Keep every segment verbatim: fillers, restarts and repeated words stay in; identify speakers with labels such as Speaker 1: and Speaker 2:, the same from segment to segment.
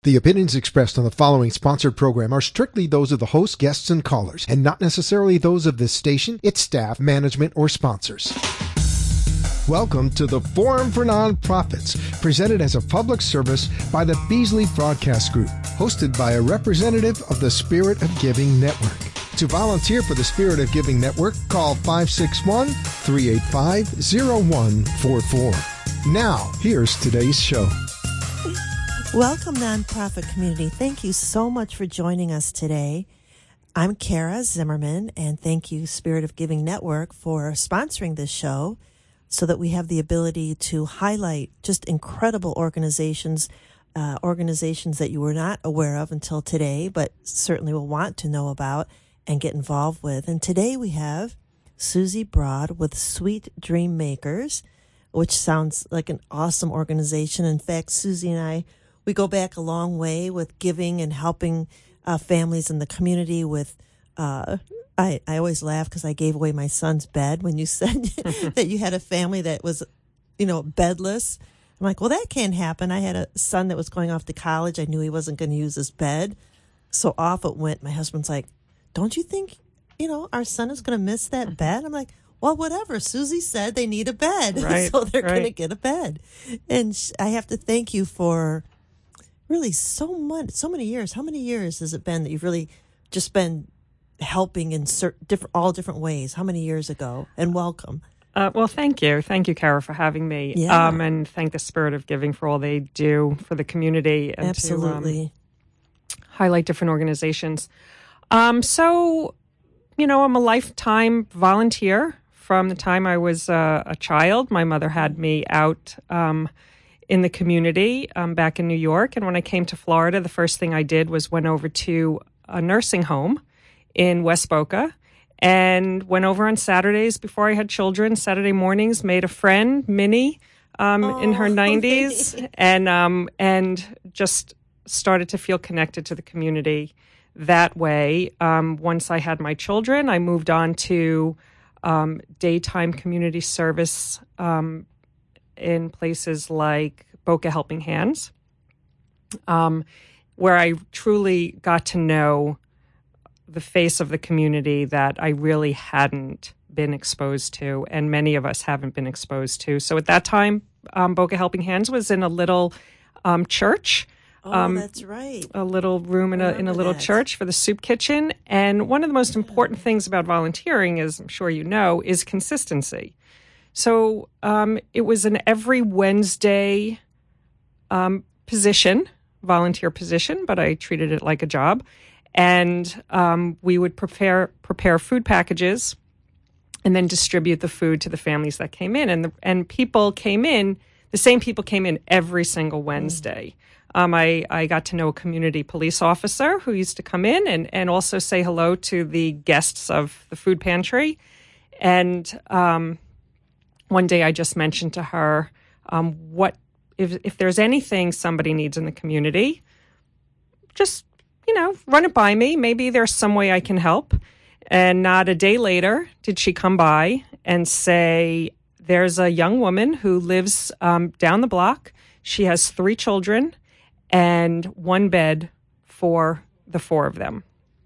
Speaker 1: The opinions expressed on the following sponsored program are strictly those of the host, guests, and callers, and not necessarily those of this station, its staff, management, or sponsors. Welcome to the Forum for Nonprofits, presented as a public service by the Beasley Broadcast Group, hosted by a representative of the Spirit of Giving Network. To volunteer for the Spirit of Giving Network, call five six one, three eight five, zero one four four. Now, here's today's show.
Speaker 2: Welcome, nonprofit community. Thank you so much for joining us today. I'm Kara Zimmerman, and thank you, Spirit of Giving Network, for sponsoring this show so that we have the ability to highlight just incredible organizations, uh, organizations that you were not aware of until today, but certainly will want to know about and get involved with. And today we have Susie Broad with Sweet Dream Makers, which sounds like an awesome organization. In fact, Susie and I, we go back a long way with giving and helping uh, families in the community with, uh, I, I always laugh because I gave away my son's bed when you said that you had a family that was, you know, bedless. I'm like, well, that can't happen. I had a son that was going off to college. I knew he wasn't going to use his bed. So off it went. My husband's like, don't you think, you know, our son is going to miss that bed? I'm like, well, whatever. Susie said they need a bed.
Speaker 3: Right,
Speaker 2: so they're
Speaker 3: right.
Speaker 2: going to get a bed. And sh- I have to thank you for really so much, so many years. How many years has it been that you've really just been helping in certain different, all different ways? How many years ago? And welcome.
Speaker 3: Uh, well, thank you. Thank you, Kara, for having me.
Speaker 2: Yeah.
Speaker 3: Um, and thank the Spirit of Giving for all they do for the community and
Speaker 2: Absolutely.
Speaker 3: to um, highlight different organizations. Um, so, you know, I'm a lifetime volunteer. From the time I was uh, a child, my mother had me out um, in the community um, back in New York. And when I came to Florida, the first thing I did was went over to a nursing home in West Boca and went over on Saturdays before I had children. Saturday mornings, made a friend, Minnie, um,
Speaker 2: Oh,
Speaker 3: in her nineties,
Speaker 2: Minnie.
Speaker 3: and um, and just started to feel connected to the community that way. Um, once I had my children, I moved on to um, daytime community service um, in places like Boca Helping Hands, um, where I truly got to know the face of the community that I really hadn't been exposed to, and many of us haven't been exposed to. So at that time, um, Boca Helping Hands was in a little um, church.
Speaker 2: Oh,
Speaker 3: um,
Speaker 2: that's right.
Speaker 3: A little room in a in a
Speaker 2: Remember
Speaker 3: little
Speaker 2: that.
Speaker 3: church for the soup kitchen. And one of the most important things about volunteering, as I'm sure you know, is consistency. So um, it was an every Wednesday um, position, volunteer position, but I treated it like a job. And um, we would prepare prepare food packages and then distribute the food to the families that came in. And the, and people came in, the same people came in every single Wednesday. Um, I, I got to know a community police officer who used to come in and, and also say hello to the guests of the food pantry. And um, one day I just mentioned to her, um, what if, if there's anything somebody needs in the community, just, you know, run it by me. Maybe there's some way I can help. And not a day later did she come by and say, there's a young woman who lives um, down the block. She has three children and one bed for the four of them.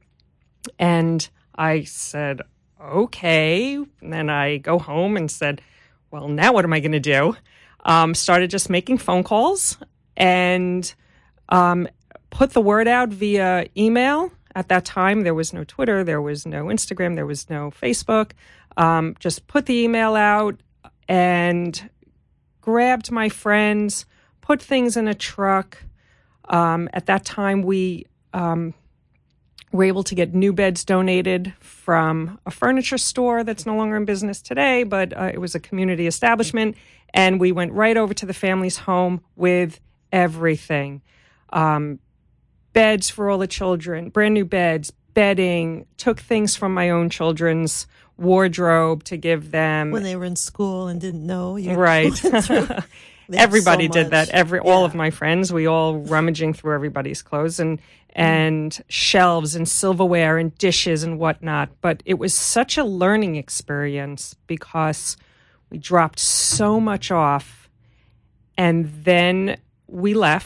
Speaker 3: And I said, okay. And then I go home and said, well, now what am I going to do? Um, started just making phone calls and um, put the word out via email. At that time, there was no Twitter, there was no Instagram, there was no Facebook. Um, just put the email out and grabbed my friends, put things in a truck. Um, at that time, we um, were able to get new beds donated from a furniture store that's no longer in business today, but uh, it was a community establishment. And we went right over to the family's home with everything. Um, beds for all the children, brand new beds, bedding, took things from my own children's wardrobe to give them.
Speaker 2: When they were in school and didn't know. You
Speaker 3: Right.
Speaker 2: went through- They have
Speaker 3: Everybody
Speaker 2: so
Speaker 3: did that.
Speaker 2: much.
Speaker 3: Every all
Speaker 2: Yeah.
Speaker 3: of my friends, we all rummaging through everybody's clothes and and shelves and silverware and dishes and whatnot. But it was such a learning experience because we dropped so much off, and then we left.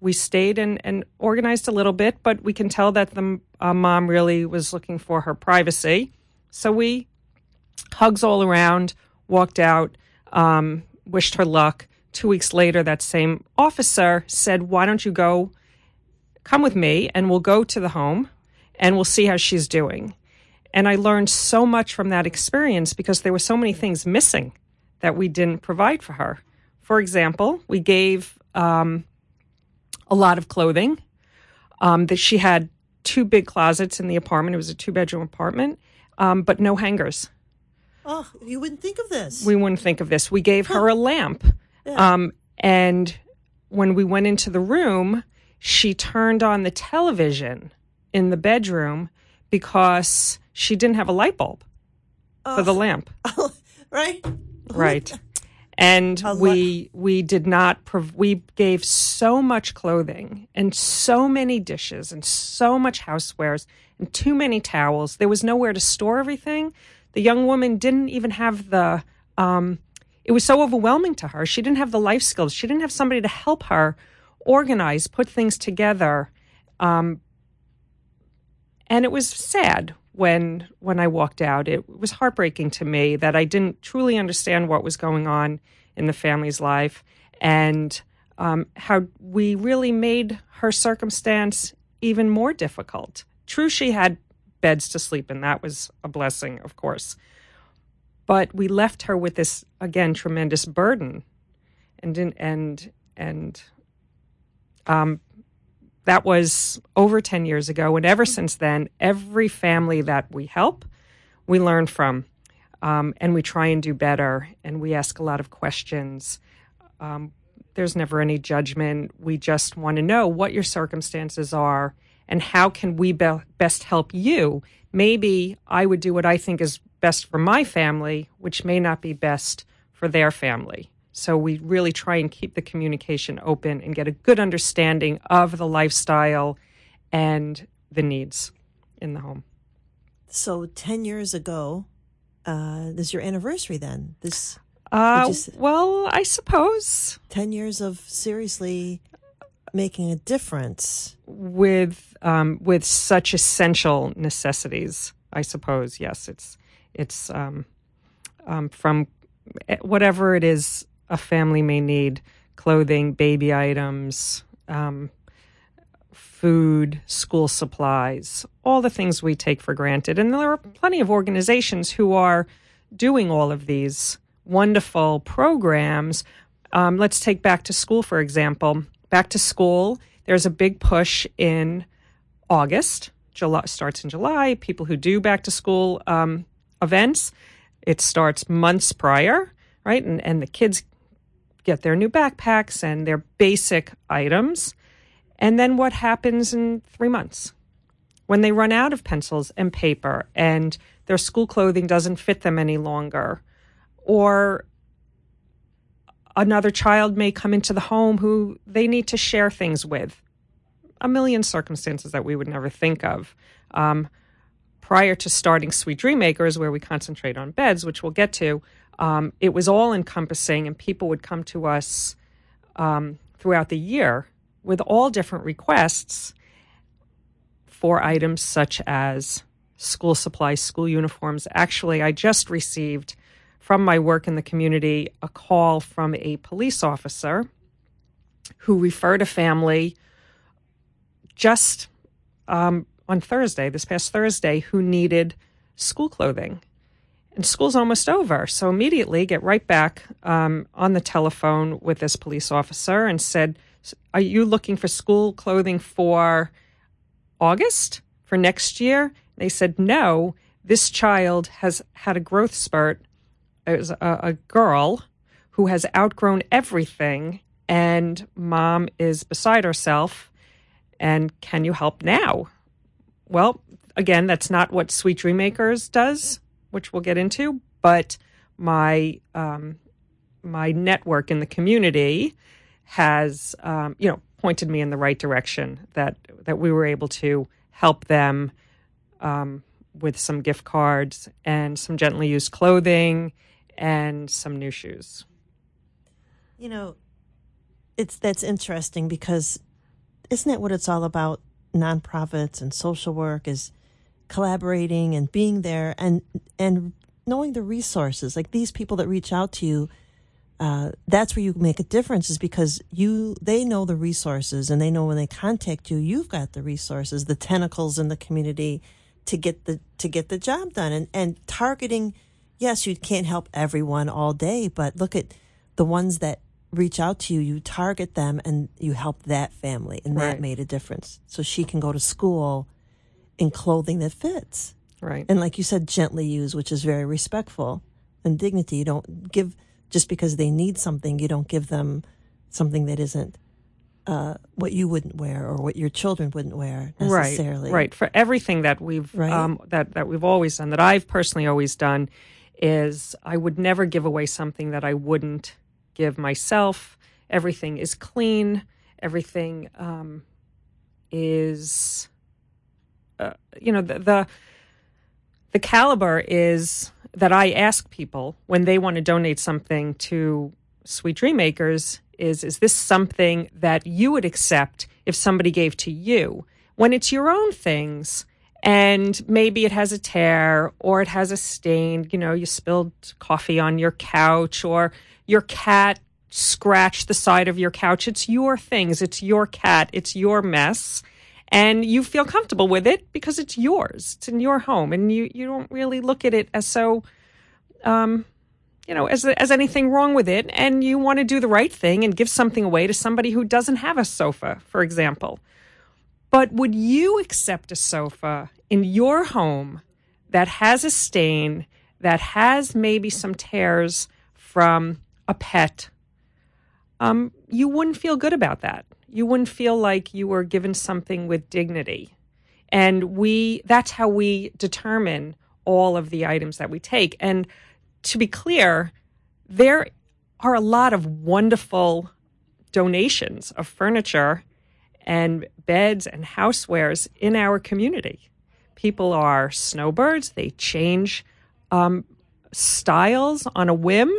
Speaker 3: we stayed and, and organized a little bit, but we can tell that the uh, mom really was looking for her privacy. So we, hugs all around, walked out, um, wished her luck. Two weeks later, that same officer said, why don't you go, come with me, and we'll go to the home, and we'll see how she's doing. And I learned so much from that experience because there were so many things missing that we didn't provide for her. For example, we gave um, a lot of clothing. Um, that she had two big closets in the apartment. It was a two-bedroom apartment, um, but no hangers.
Speaker 2: Oh, you wouldn't think of this.
Speaker 3: We wouldn't think of this. We gave her a lamp.
Speaker 2: Yeah.
Speaker 3: Um, and when we went into the room, she turned on the television in the bedroom because she didn't have a light bulb
Speaker 2: oh.
Speaker 3: for the lamp.
Speaker 2: Right?
Speaker 3: Right. And we we did not, prov- we gave so much clothing and so many dishes and so much housewares and too many towels. There was nowhere to store everything. The young woman didn't even have the, um, it was so overwhelming to her. She didn't have the life skills. She didn't have somebody to help her organize, put things together. Um, and it was sad when when I walked out. It was heartbreaking to me that I didn't truly understand what was going on in the family's life and um, how we really made her circumstance even more difficult. True, she had beds to sleep in. That was a blessing, of course. But we left her with this, again, tremendous burden. And and and um, that was over ten years ago. And ever since then, every family that we help, we learn from. Um, and we try and do better. And we ask a lot of questions. Um, there's never any judgment. We just want to know what your circumstances are and how can we be- best help you. Maybe I would do what I think is best for my family, which may not be best for their family. So we really try and keep the communication open and get a good understanding of the lifestyle and the needs in the home.
Speaker 2: So ten years ago, uh, this is your anniversary then? This
Speaker 3: uh,
Speaker 2: just,
Speaker 3: Well, I suppose.
Speaker 2: ten years of seriously making a difference.
Speaker 3: With um, with such essential necessities, I suppose, yes. It's, it's um, um, from whatever it is a family may need, clothing, baby items, um, food, school supplies, all the things we take for granted. And there are plenty of organizations who are doing all of these wonderful programs. Um, let's take Back to School, for example. Back to School, there's a big push in August. July starts in July. People who do Back to School um, events, it starts months prior, right? And, and the kids get their new backpacks and their basic items. And then what happens in three months? When they run out of pencils and paper and their school clothing doesn't fit them any longer, or another child may come into the home who they need to share things with. A million circumstances that we would never think of. Um, prior to starting Sweet Dream Makers, where we concentrate on beds, which we'll get to, um, it was all encompassing, and people would come to us um, throughout the year with all different requests for items such as school supplies, school uniforms. Actually, I just received from my work in the community a call from a police officer who referred a family just um, on Thursday, this past Thursday, who needed school clothing. And school's almost over. So immediately get right back um, on the telephone with this police officer and said, are you looking for school clothing for August, for next year? They said, no, this child has had a growth spurt. It was a, a girl who has outgrown everything, and mom is beside herself. And can you help now? Well, again, that's not what Sweet Dream Makers does, which we'll get into, but my um, my network in the community has, um, you know, pointed me in the right direction, that that we were able to help them um, with some gift cards and some gently used clothing and some new shoes.
Speaker 2: You know, it's that's interesting because isn't that what it's all about? Nonprofits and social work is collaborating and being there and and knowing the resources. Like these people that reach out to you, uh, that's where you make a difference, is because you they know the resources, and they know when they contact you, you've got the resources, the tentacles in the community to get the to get the job done. And and targeting, yes, you can't help everyone all day, but look at the ones that reach out to you, you target them and you help that family, and that
Speaker 3: Right.
Speaker 2: made a difference. So she can go to school in clothing that fits.
Speaker 3: Right.
Speaker 2: And like you said, gently used, which is very respectful and dignity. You don't give, just because they need something, you don't give them something that isn't uh, what you wouldn't wear or what your children wouldn't wear necessarily.
Speaker 3: Right, right. For everything that we've
Speaker 2: Right.
Speaker 3: um, that that we've always done, that I've personally always done, is I would never give away something that I wouldn't give myself. Everything is clean. Everything um, is, uh, you know, the, the the caliber is that I ask people when they want to donate something to Sweet Dream Makers is, is this something that you would accept if somebody gave to you? When it's your own things, and maybe it has a tear or it has a stain, you know, you spilled coffee on your couch or your cat scratched the side of your couch. It's your things. It's your cat. It's your mess. And you feel comfortable with it because it's yours. It's in your home. And you, you don't really look at it as so, um, you know, as, as anything wrong with it. And you want to do the right thing and give something away to somebody who doesn't have a sofa, for example. But would you accept a sofa in your home that has a stain, that has maybe some tears from a pet? Um, you wouldn't feel good about that. You wouldn't feel like you were given something with dignity. And we that's how we determine all of the items that we take. And to be clear, there are a lot of wonderful donations of furniture and beds and housewares in our community. People are snowbirds. They change um, styles on a whim.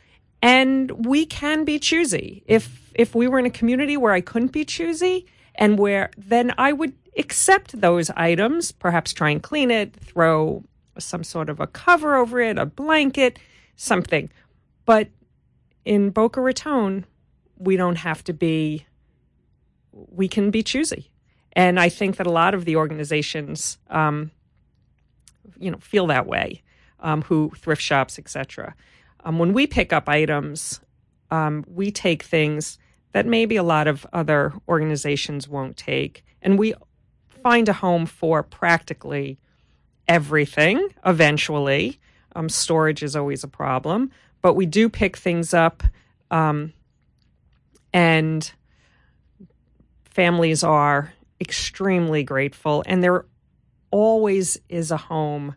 Speaker 3: And we can be choosy. If if we were in a community where I couldn't be choosy, and where then I would accept those items, perhaps try and clean it, throw some sort of a cover over it, a blanket, something. But in Boca Raton, we don't have to be, we can be choosy. And I think that a lot of the organizations, um, you know, feel that way, um, who thrift shops, et cetera. Um, when we pick up items, um, we take things that maybe a lot of other organizations won't take. And we find a home for practically everything eventually. Um, storage is always a problem. But we do pick things up, um, and families are extremely grateful. And there always is a home,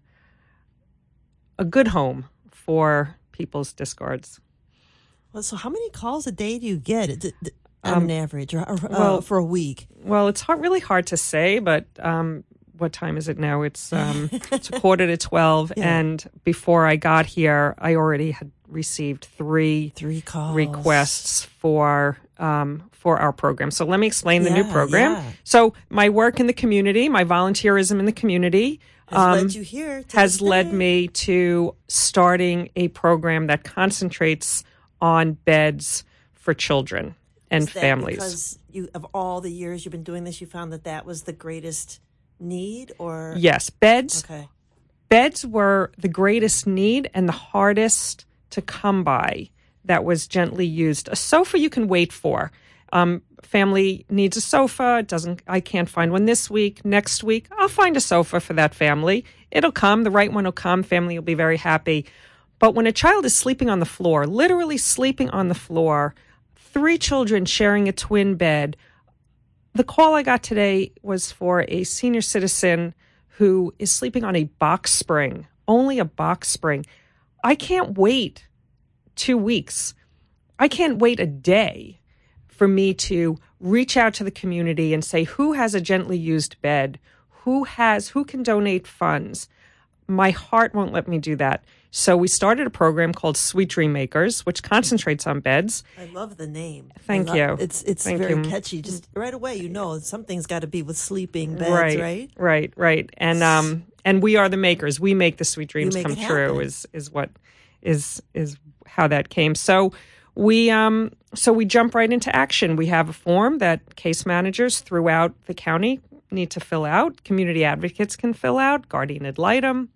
Speaker 3: a good home for people's discards.
Speaker 2: Well, so how many calls a day do you get d- d- on
Speaker 3: Um,
Speaker 2: an average, or, or uh,
Speaker 3: well,
Speaker 2: for a week?
Speaker 3: Well, it's hard, really hard to say, but um, what time is it now? It's um, it's a quarter to twelve,
Speaker 2: Yeah.
Speaker 3: and before I got here, I already had received three
Speaker 2: Three calls.
Speaker 3: requests for um, for our program. So let me explain the new
Speaker 2: Yeah,
Speaker 3: program.
Speaker 2: yeah.
Speaker 3: So my work in the community, my volunteerism in the community,
Speaker 2: Has
Speaker 3: um,
Speaker 2: led you here. To
Speaker 3: has
Speaker 2: this
Speaker 3: led
Speaker 2: day.
Speaker 3: me to starting a program that concentrates on beds for children and
Speaker 2: Is that
Speaker 3: families.
Speaker 2: Because you, of all the years you've been doing this, you found that that was the greatest need, or
Speaker 3: Yes, beds.
Speaker 2: Okay.
Speaker 3: Beds were the greatest need and the hardest to come by that was gently used. A sofa you can wait for. Um, family needs a sofa. It doesn't. I can't find one this week. Next week, I'll find a sofa for that family. It'll come. The right one will come. Family will be very happy. But when a child is sleeping on the floor, literally sleeping on the floor, three children sharing a twin bed, the call I got today was for a senior citizen who is sleeping on a box spring, only a box spring. I can't wait two weeks. I can't wait a day for me to reach out to the community and say, who has a gently used bed? Who has, who can donate funds? my heart won't let me do that. So we started a program called Sweet Dream Makers, which concentrates on beds.
Speaker 2: I love the name.
Speaker 3: Thank
Speaker 2: love,
Speaker 3: you.
Speaker 2: It's it's
Speaker 3: Thank
Speaker 2: very
Speaker 3: you.
Speaker 2: catchy. Just right away, you know something's got to be with sleeping beds,
Speaker 3: right,
Speaker 2: right?
Speaker 3: Right, right. And um, and we are the makers. We make the sweet dreams
Speaker 2: make
Speaker 3: come
Speaker 2: it
Speaker 3: true.
Speaker 2: happen.
Speaker 3: Is is what is is how that came. So we um so we jump right into action. We have a form that case managers throughout the county need to fill out. Community advocates can fill out. Guardian ad litem,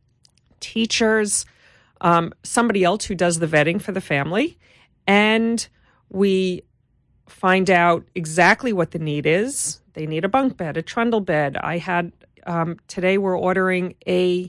Speaker 3: teachers, um, somebody else who does the vetting for the family, and we find out exactly what the need is. They need a bunk bed, a trundle bed. I had um, today we're ordering a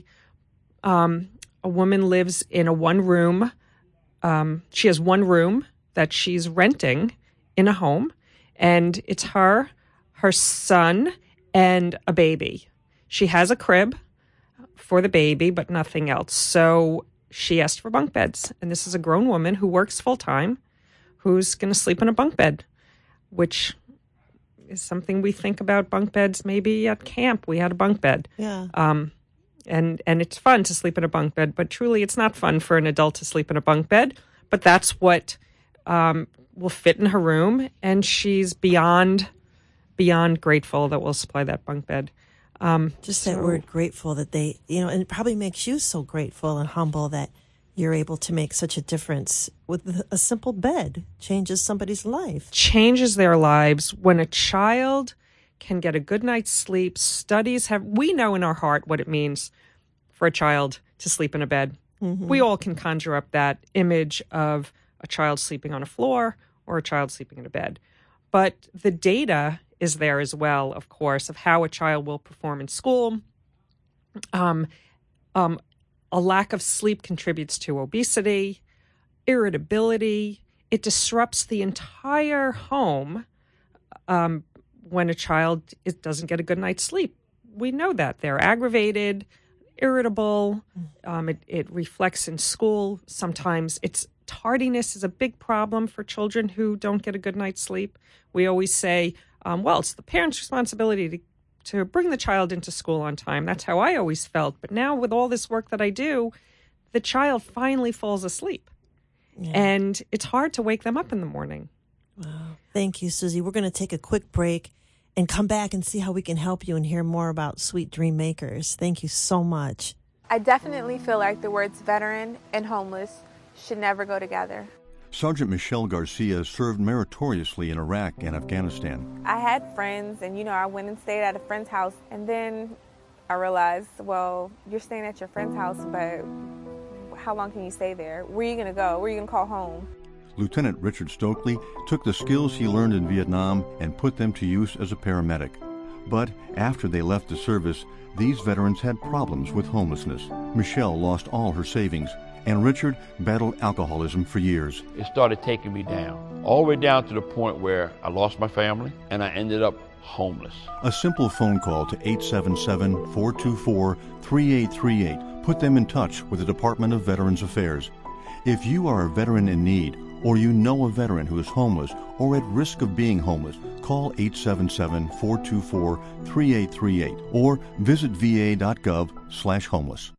Speaker 3: um, a woman lives in a one room. Um, she has one room that she's renting in a home, and it's her, her son, and a baby. She has a crib for the baby, but nothing else. So she asked for bunk beds, and this is a grown woman who works full time, who's going to sleep in a bunk bed, which is something we think about bunk beds. Maybe at camp we had a bunk bed.
Speaker 2: Yeah.
Speaker 3: Um, and and it's fun to sleep in a bunk bed, but truly it's not fun for an adult to sleep in a bunk bed. But that's what um, will fit in her room, and she's beyond beyond grateful that we'll supply that bunk bed. Um,
Speaker 2: Just
Speaker 3: so-
Speaker 2: that word grateful that they, you know, and it probably makes you so grateful and humble that you're able to make such a difference with a simple bed. Changes somebody's life.
Speaker 3: changes their lives. When a child can get a good night's sleep, studies have, we know in our heart what it means for a child to sleep in a bed. Mm-hmm. We all can conjure up that image of a child sleeping on a floor or a child sleeping in a bed. But the data is there as well, of course, of how a child will perform in school. Um, um, a lack of sleep contributes to obesity, irritability. It disrupts the entire home um, when a child it doesn't get a good night's sleep. We know that. They're aggravated, irritable. Um, it, it reflects in school. Sometimes it's tardiness is a big problem for children who don't get a good night's sleep. We always say, um, well, it's the parent's responsibility to to bring the child into school on time. That's how I always felt. But now with all this work that I do, the child finally falls asleep. Yeah. And it's hard to wake them up in the morning.
Speaker 2: Wow. Thank you, Susie. We're going to take a quick break and come back and see how we can help you and hear more about Sweet Dream Makers. Thank you so much.
Speaker 4: I definitely feel like the words veteran and homeless should never go together.
Speaker 5: Sergeant Michelle Garcia served meritoriously in Iraq and Afghanistan.
Speaker 4: I had friends, and, you know, I went and stayed at a friend's house, and then I realized, well, you're staying at your friend's house, but how long can you stay there? Where are you going to go? Where are you going to call home?
Speaker 5: Lieutenant Richard Stokely took the skills he learned in Vietnam and put them to use as a paramedic. But after they left the service, these veterans had problems with homelessness. Michelle lost all her savings, and Richard battled alcoholism for years.
Speaker 6: It started taking me down, all the way down to the point where I lost my family and I ended up homeless.
Speaker 5: A simple phone call to eight seven seven, four two four, three eight three eight put them in touch with the Department of Veterans Affairs. If you are a veteran in need, or you know a veteran who is homeless or at risk of being homeless, call eight seven seven, four two four, three eight three eight or visit va.gov slash homeless.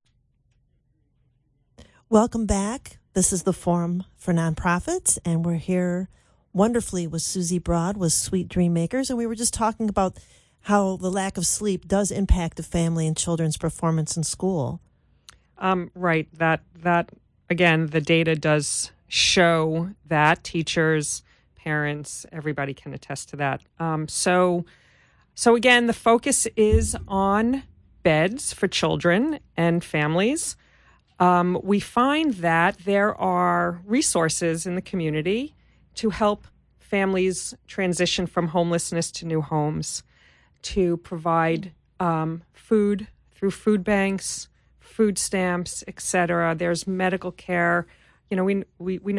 Speaker 2: Welcome back. This is the Forum for Nonprofits, and we're here wonderfully with Susie Broad with Sweet Dream Makers, and we were just talking about how the lack of sleep does impact a family and children's performance in school.
Speaker 3: Um, right. That, that again, the data does show that. Teachers, parents, everybody can attest to that. Um, so, so again, the focus is on beds for children and families. Um, we find that there are resources in the community to help families transition from homelessness to new homes, to provide um, food through food banks, food stamps, et cetera. There's medical care. You know, we we we know